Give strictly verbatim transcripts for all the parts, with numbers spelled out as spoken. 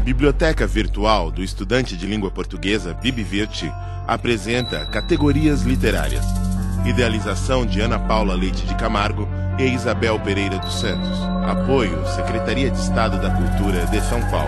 biblioteca virtual do estudante de língua portuguesa BibVirt apresenta Categorias Literárias. Idealização de Ana Paula Leite de Camargo e Isabel Pereira dos Santos. Apoio Secretaria de Estado da Cultura de São Paulo.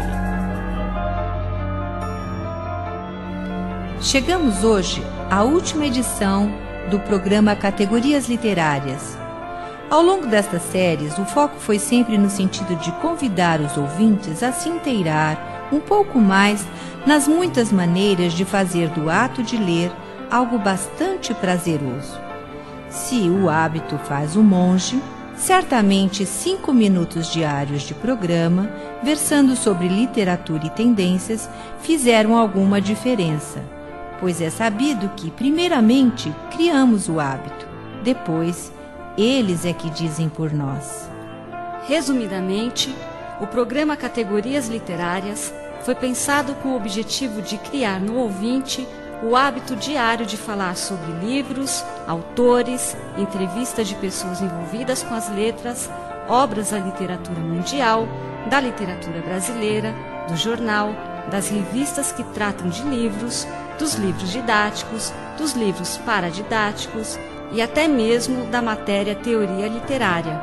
Chegamos hoje à última edição do programa Categorias Literárias. Ao longo destas séries, o foco foi sempre no sentido de convidar os ouvintes a se inteirar um pouco mais nas muitas maneiras de fazer do ato de ler algo bastante prazeroso. Se o hábito faz o monge, certamente cinco minutos diários de programa, versando sobre literatura e tendências, fizeram alguma diferença, pois é sabido que, primeiramente, criamos o hábito, depois, eles é que dizem por nós. Resumidamente, o programa Categorias Literárias foi pensado com o objetivo de criar no ouvinte o hábito diário de falar sobre livros, autores, entrevistas de pessoas envolvidas com as letras, obras da literatura mundial, da literatura brasileira, do jornal, das revistas que tratam de livros, dos livros didáticos, dos livros paradidáticos e até mesmo da matéria Teoria Literária.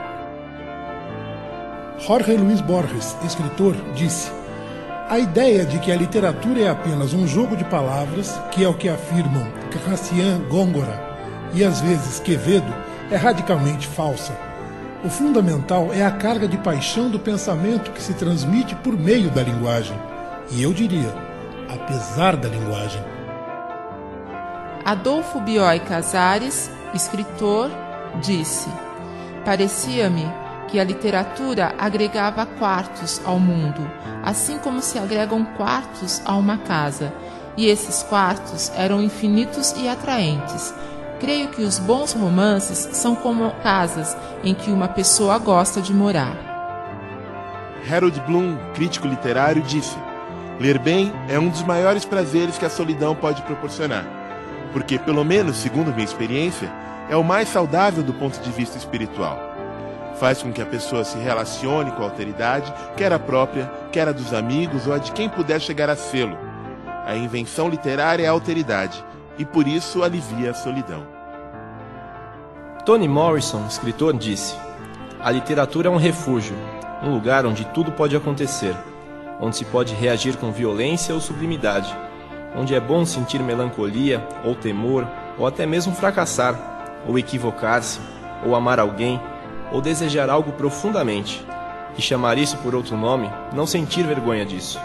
Jorge Luis Borges, escritor, disse: a ideia de que a literatura é apenas um jogo de palavras, que é o que afirmam Gracián Góngora e às vezes Quevedo, é radicalmente falsa. O fundamental é a carga de paixão do pensamento que se transmite por meio da linguagem. E eu diria, apesar da linguagem. Adolfo Bioy Casares, escritor, disse: parecia-me que a literatura agregava quartos ao mundo, assim como se agregam quartos a uma casa, e esses quartos eram infinitos e atraentes. Creio que os bons romances são como casas em que uma pessoa gosta de morar. Harold Bloom, crítico literário, disse: ler bem é um dos maiores prazeres que a solidão pode proporcionar, porque, pelo menos segundo minha experiência, é o mais saudável do ponto de vista espiritual. Faz com que a pessoa se relacione com a alteridade, quer a própria, quer a dos amigos ou a de quem puder chegar a sê-lo. A invenção literária é a alteridade, e por isso alivia a solidão. Toni Morrison, escritor, disse: a literatura é um refúgio, um lugar onde tudo pode acontecer, onde se pode reagir com violência ou sublimidade, onde é bom sentir melancolia ou temor, ou até mesmo fracassar, ou equivocar-se, ou amar alguém, ou desejar algo profundamente, e chamar isso por outro nome, não sentir vergonha disso.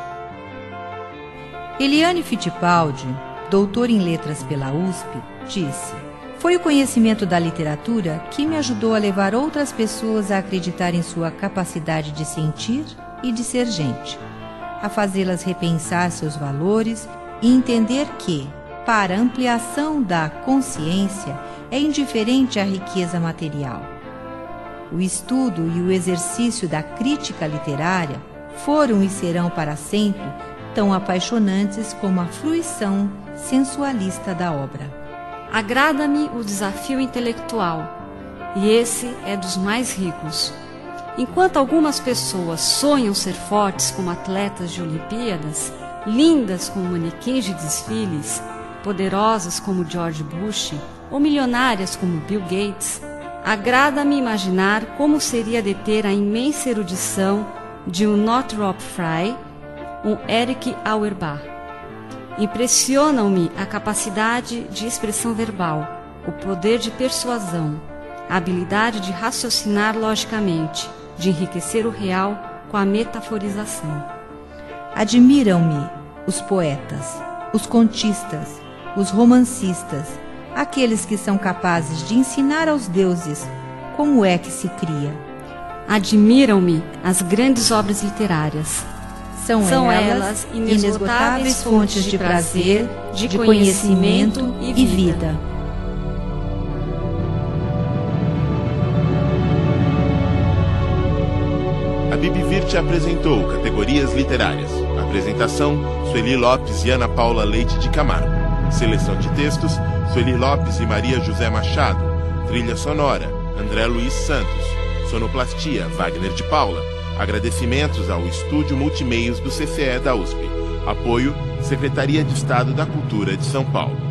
Eliane Fittipaldi, doutora em letras pela U S P, disse: foi o conhecimento da literatura que me ajudou a levar outras pessoas a acreditar em sua capacidade de sentir e de ser gente, a fazê-las repensar seus valores e entender que, para a ampliação da consciência, é indiferente à riqueza material. O estudo e o exercício da crítica literária foram e serão para sempre tão apaixonantes como a fruição sensualista da obra. Agrada-me o desafio intelectual, e esse é dos mais ricos. Enquanto algumas pessoas sonham ser fortes como atletas de Olimpíadas, lindas como manequins de desfiles, poderosas como George Bush ou milionárias como Bill Gates, agrada-me imaginar como seria deter a imensa erudição de um Northrop Frye, um Erich Auerbach. Impressionam-me a capacidade de expressão verbal, o poder de persuasão, a habilidade de raciocinar logicamente, de enriquecer o real com a metaforização. Admiram-me os poetas, os contistas, os romancistas, aqueles que são capazes de ensinar aos deuses como é que se cria. Admiram-me as grandes obras literárias. São, São elas inesgotáveis fontes de prazer, de, de conhecimento, conhecimento e vida. vida. A BibVirt apresentou Categorias Literárias. Apresentação: Sueli Lopes e Ana Paula Leite de Camargo. Seleção de textos: Sueli Lopes e Maria José Machado. Trilha sonora: André Luiz Santos. Sonoplastia: Wagner de Paula. Agradecimentos ao Estúdio Multimeios do C C E da U S P. Apoio, Secretaria de Estado da Cultura de São Paulo.